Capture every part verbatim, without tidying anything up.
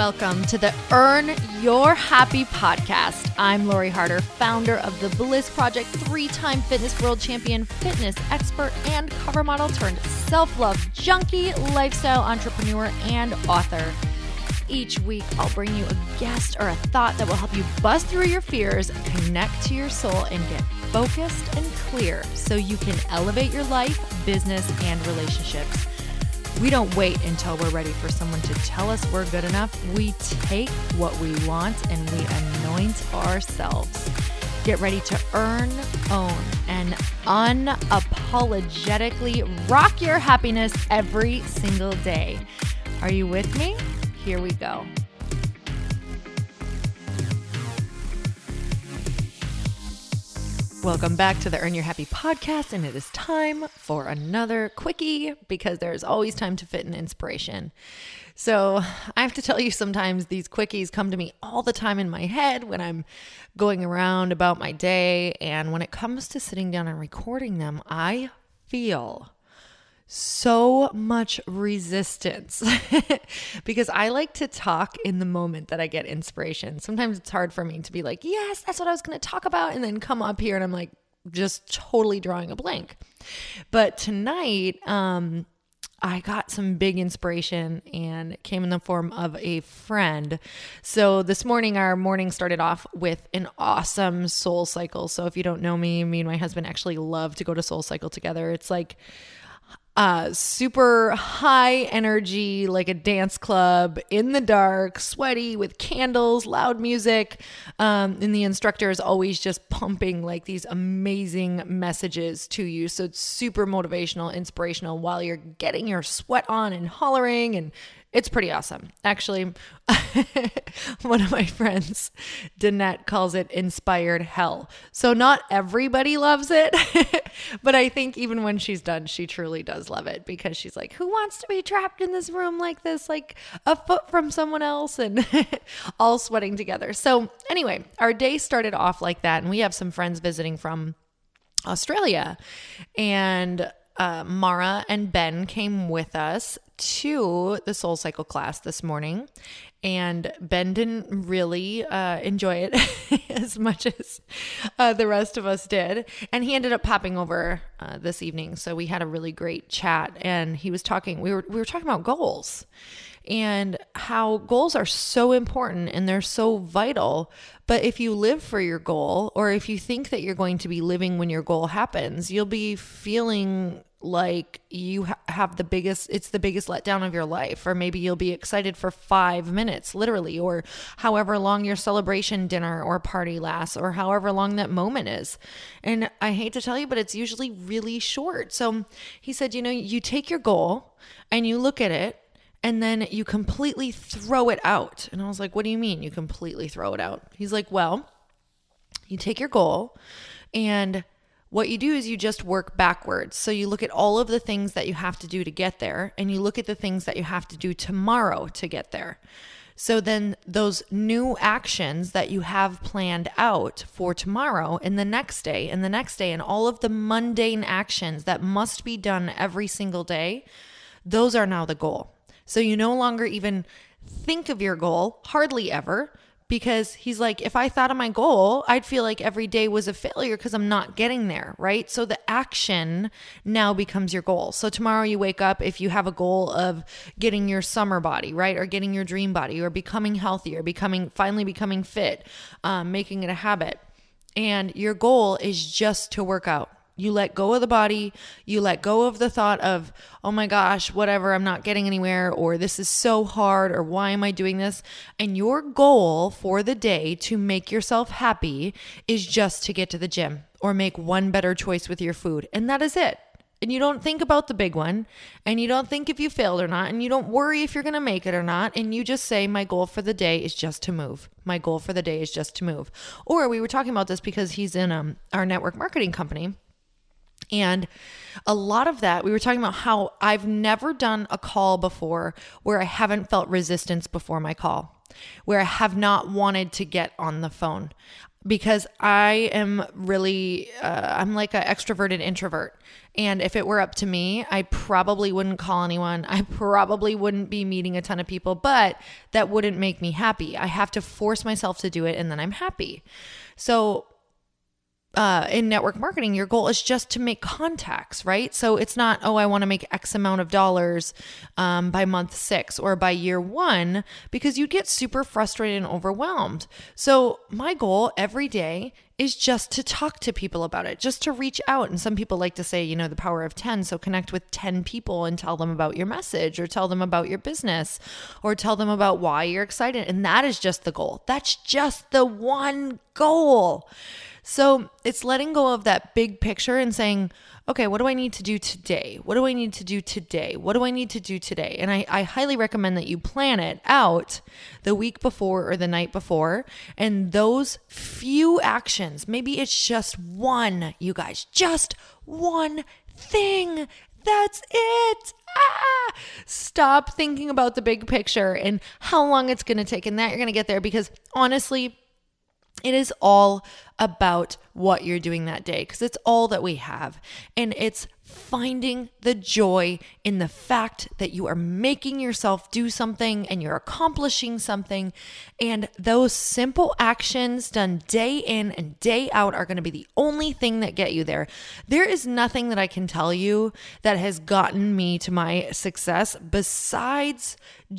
Welcome to the Earn Your Happy podcast. I'm Lori Harder, founder of the Bliss Project, three-time fitness world champion, fitness expert, and cover model turned self-love junkie, lifestyle entrepreneur, and author. Each week, I'll bring you a guest or a thought that will help you bust through your fears, connect to your soul, and get focused and clear so you can elevate your life, business, and relationships. We don't wait until we're ready for someone to tell us we're good enough. We take what we want and we anoint ourselves. Get ready to earn, own, and unapologetically rock your happiness every single day. Are you with me? Here we go. Welcome back to the Earn Your Happy podcast, and it is time for another quickie because there's always time to fit in inspiration. So I have to tell you, sometimes these quickies come to me all the time in my head when I'm going around about my day, and when it comes to sitting down and recording them, I feel so much resistance because I like to talk in the moment that I get inspiration. Sometimes it's hard for me to be like, yes, that's what I was going to talk about, and then come up here and I'm like just totally drawing a blank. But tonight, um, I got some big inspiration, and it came in the form of a friend. So this morning, our morning started off with an awesome Soul Cycle. So if you don't know me, me and my husband actually love to go to Soul Cycle together. It's like Uh, super high energy, like a dance club in the dark, sweaty with candles, loud music. Um, and the instructor is always just pumping like these amazing messages to you. So it's super motivational, inspirational while you're getting your sweat on and hollering, and it's pretty awesome. Actually, one of my friends, Danette, calls it inspired hell. So not everybody loves it, but I think even when she's done, she truly does love it because she's like, who wants to be trapped in this room like this, like a foot from someone else, and all sweating together. So anyway, our day started off like that, and we have some friends visiting from Australia, and uh, Mara and Ben came with us to the Soul Cycle class this morning, and Ben didn't really uh, enjoy it as much as uh, the rest of us did, and he ended up popping over uh, this evening. So we had a really great chat, and he was talking. We were we were talking about goals and how goals are so important and they're so vital. But if you live for your goal, or if you think that you're going to be living when your goal happens, you'll be feeling like you ha- have the biggest, it's the biggest letdown of your life. Or maybe you'll be excited for five minutes, literally, or however long your celebration dinner or party lasts, or however long that moment is. And I hate to tell you, but it's usually really short. So he said, you know, you take your goal and you look at it, and then you completely throw it out. And I was like, what do you mean you completely throw it out? He's like, well, you take your goal, and what you do is you just work backwards. So you look at all of the things that you have to do to get there, and you look at the things that you have to do tomorrow to get there. So then those new actions that you have planned out for tomorrow and the next day and the next day, and all of the mundane actions that must be done every single day, those are now the goal. So you no longer even think of your goal, hardly ever, because he's like, if I thought of my goal, I'd feel like every day was a failure because I'm not getting there, right? So the action now becomes your goal. So tomorrow you wake up, if you have a goal of getting your summer body, right? Or getting your dream body, or becoming healthy, or becoming, finally becoming fit, um, making it a habit. And your goal is just to work out. You let go of the body, you let go of the thought of, oh my gosh, whatever, I'm not getting anywhere, or this is so hard, or why am I doing this? And your goal for the day to make yourself happy is just to get to the gym or make one better choice with your food. And that is it. And you don't think about the big one, and you don't think if you failed or not, and you don't worry if you're going to make it or not. And you just say, my goal for the day is just to move. My goal for the day is just to move. Or we were talking about this because he's in um, our network marketing company. And a lot of that, we were talking about how I've never done a call before where I haven't felt resistance before my call, where I have not wanted to get on the phone. because I am really, uh, I'm like an extroverted introvert. And if it were up to me, I probably wouldn't call anyone. I probably wouldn't be meeting a ton of people, but that wouldn't make me happy. I have to force myself to do it, and then I'm happy. So Uh, in network marketing, your goal is just to make contacts, right? So it's not, oh, I want to make X amount of dollars um, by month six or by year one, because you get super frustrated and overwhelmed. So my goal every day is just to talk to people about it, just to reach out. And some people like to say, you know, the power of ten. So connect with ten people and tell them about your message, or tell them about your business, or tell them about why you're excited. And that is just the goal. That's just the one goal. So it's letting go of that big picture and saying, okay, what do I need to do today? What do I need to do today? What do I need to do today? And I, I highly recommend that you plan it out the week before or the night before. And those few actions, maybe it's just one, you guys, just one thing. That's it. Ah! Stop thinking about the big picture and how long it's going to take and that you're going to get there, because honestly, it is all about what you're doing that day, because it's all that we have. And it's finding the joy in the fact that you are making yourself do something and you're accomplishing something. And those simple actions done day in and day out are going to be the only thing that get you there. There is nothing that I can tell you that has gotten me to my success besides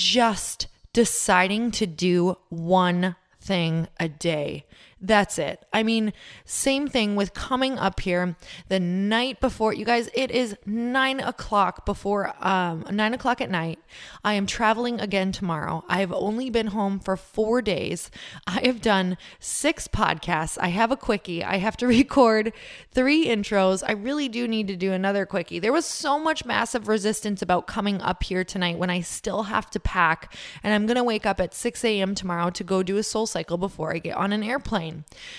just deciding to do one thing a day. That's it. I mean, same thing with coming up here the night before. You guys, it is nine o'clock before, um, nine o'clock at night. I am traveling again tomorrow. I have only been home for four days. I have done six podcasts. I have a quickie. I have to record three intros. I really do need to do another quickie. There was so much massive resistance about coming up here tonight when I still have to pack, and I'm going to wake up at six a.m. tomorrow to go do a Soul Cycle before I get on an airplane.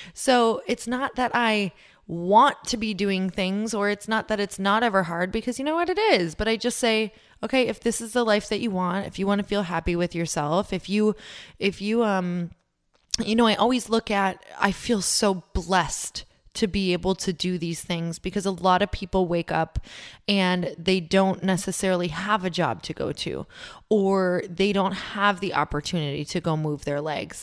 So it's not that I want to be doing things, or it's not that it's not ever hard, because you know what, it is. But I just say, okay, if this is the life that you want, if you want to feel happy with yourself, if you, if you, um, you know, I always look at, I feel so blessed to be able to do these things, because a lot of people wake up and they don't necessarily have a job to go to, or they don't have the opportunity to go move their legs,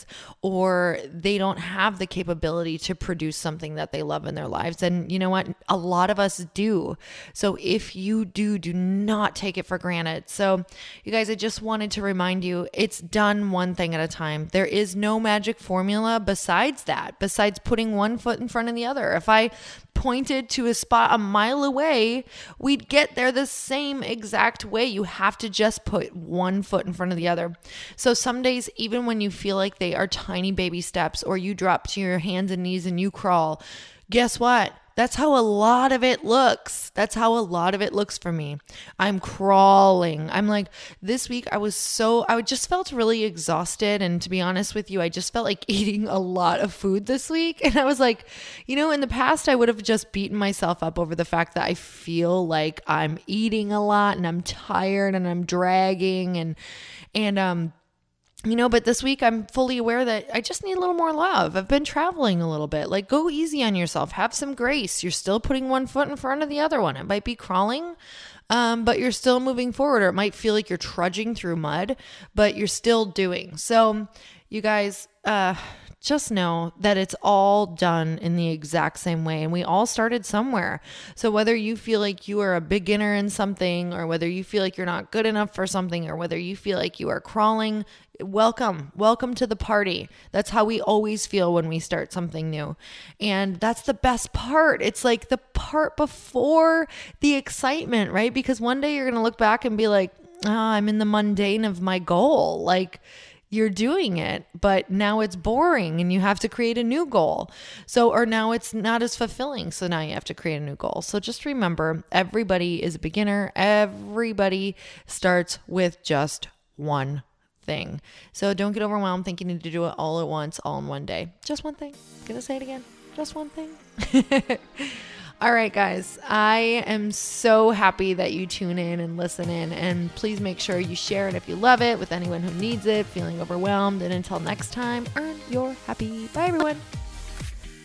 or they don't have the capability to produce something that they love in their lives. And you know what? A lot of us do. So if you do, do not take it for granted. So you guys, I just wanted to remind you, it's done one thing at a time. There is no magic formula besides that, besides putting one foot in front of the other. If I pointed to a spot a mile away, we'd get there the same exact way. You have to just put one foot in front of the other. So some days, even when you feel like they are tiny baby steps, or you drop to your hands and knees and you crawl, guess what? That's how a lot of it looks. That's how a lot of it looks for me. I'm crawling. I'm like, this week I was so, I just felt really exhausted. And to be honest with you, I just felt like eating a lot of food this week. And I was like, you know, in the past, I would have just beaten myself up over the fact that I feel like I'm eating a lot and I'm tired and I'm dragging and, and, um, you know, but this week I'm fully aware that I just need a little more love. I've been traveling a little bit. Like, go easy on yourself. Have some grace. You're still putting one foot in front of the other one. It might be crawling, um, but you're still moving forward. Or it might feel like you're trudging through mud, but you're still doing. So you guys, uh, just know that it's all done in the exact same way. And we all started somewhere. So whether you feel like you are a beginner in something, or whether you feel like you're not good enough for something, or whether you feel like you are crawling, welcome, welcome to the party. That's how we always feel when we start something new. And that's the best part. It's like the part before the excitement, right? Because one day you're going to look back and be like, oh, I'm in the mundane of my goal. Like, you're doing it, but now it's boring and you have to create a new goal. So, or now it's not as fulfilling. So now you have to create a new goal. So just remember, everybody is a beginner. Everybody starts with just one thing. So don't get overwhelmed thinking you need to do it all at once, all in one day. Just one thing. Gonna say it again. Just one thing. All right, guys, I am so happy that you tune in and listen in, and please make sure you share it if you love it with anyone who needs it, feeling overwhelmed. And until next time, earn your happy. Bye, everyone.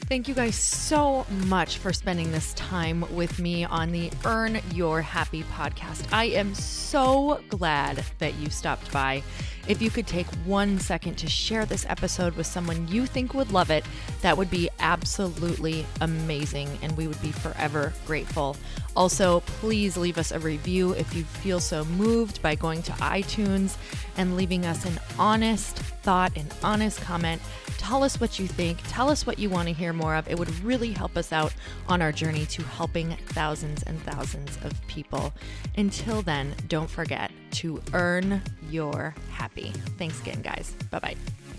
Thank you guys so much for spending this time with me on the Earn Your Happy podcast. I am so glad that you stopped by. If you could take one second to share this episode with someone you think would love it, that would be absolutely amazing, and we would be forever grateful. Also, please leave us a review if you feel so moved by going to iTunes and leaving us an honest thought, an honest comment. Tell us what you think. Tell us what you want to hear more of. It would really help us out on our journey to helping thousands and thousands of people. Until then, don't forget to earn your happy. Thanks again, guys. Bye-bye.